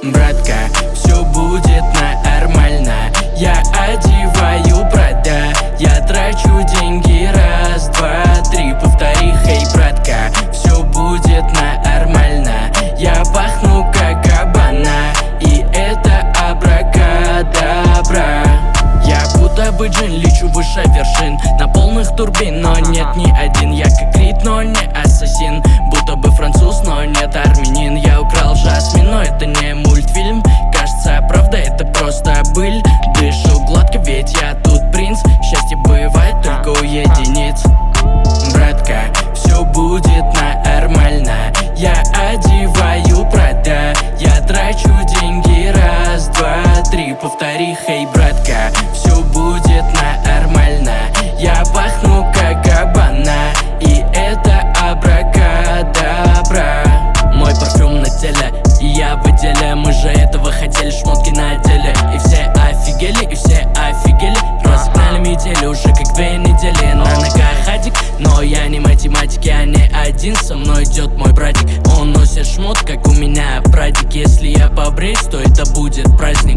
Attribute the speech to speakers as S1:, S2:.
S1: Братка, все будет нормально. Я одеваю Прада, я трачу деньги раз, два, три. Повтори, хей, братка, все будет нормально. Я пахну как Габбана, и это абракадабра. Я будто бы джин, лечу выше вершин на полных турбин, но нет ни один. Я как Крид, но не ассасин, будто бы француз, но нет армянин. Я украл Жасмин, но это не мультфильм. Кажется, правда, это просто быль. Дышу гладко, ведь я тут принц. Счастье бывает только у единиц. Братка, все будет нормально. Я одеваю Прада, я трачу деньги раз, два, три. Повтори, хей, братка, все будет нормально. Я пахну как Габбана, и это абракадабра. Мой парфюм на теле, и я в отделе. Мы же этого хотели, шмотки на деле. И все офигели, и все офигели. Разогнали метели уже как 2 недели. На ногах адик, но я не математик. Я не один, со мной идет мой братик. Он носит шмот, как у меня прадик. Если я побреюсь, то это будет праздник.